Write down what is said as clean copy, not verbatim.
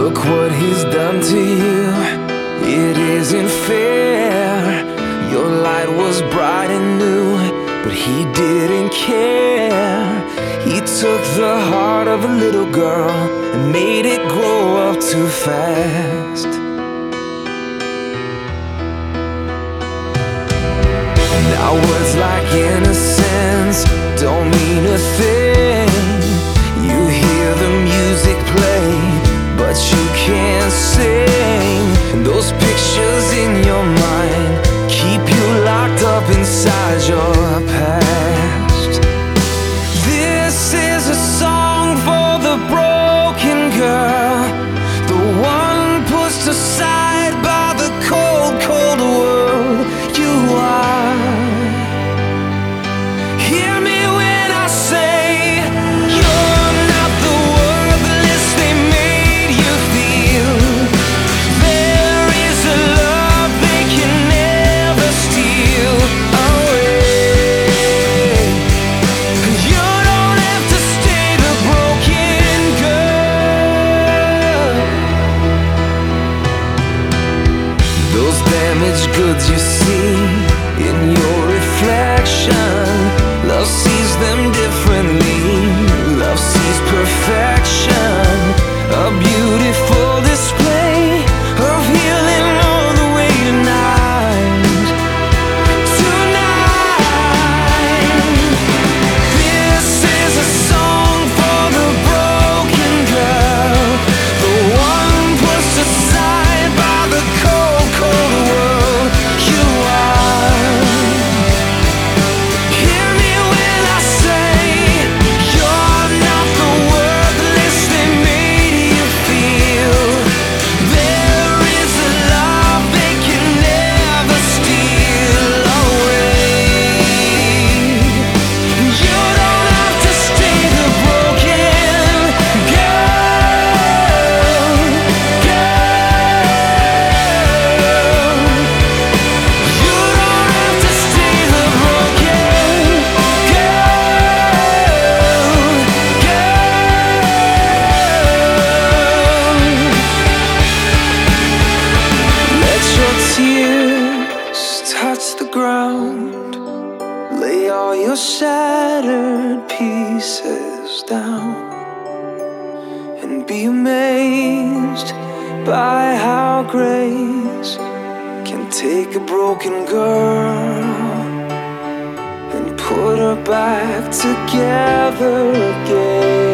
Look what he's done to you. It isn't fair. Your light was bright and new, but he didn't care. He took the heart of a little girl and made it grow up too fast. Now words like innocence don't mean a thing. You hear the music play, but you can't sing. And those pictures in your mind keep you locked up inside your past. This is a song for the broken girl, the one pushed aside by the cold, cold world you are. Hear me when I say you're not the worthless they made you feel. There is a love they can never steal away. You don't have to stay the broken girl. Those damaged goods you see in your reflection, love sees them differently. Love sees perfection, a beautiful display of healing all the way tonight. Tonight, this is a song for the broken girl, the one pushed aside by the cold, cold world you are. Hear me when I say you're not the worthless they made you feel. There is a love they can never steal away. You don't have to stay the broken girl, girl. You don't have to stay the broken girl, girl. Let your tears touch the ground. Lay all your shattered pieces down and be amazed by how grace can take a broken girl and put her back together again.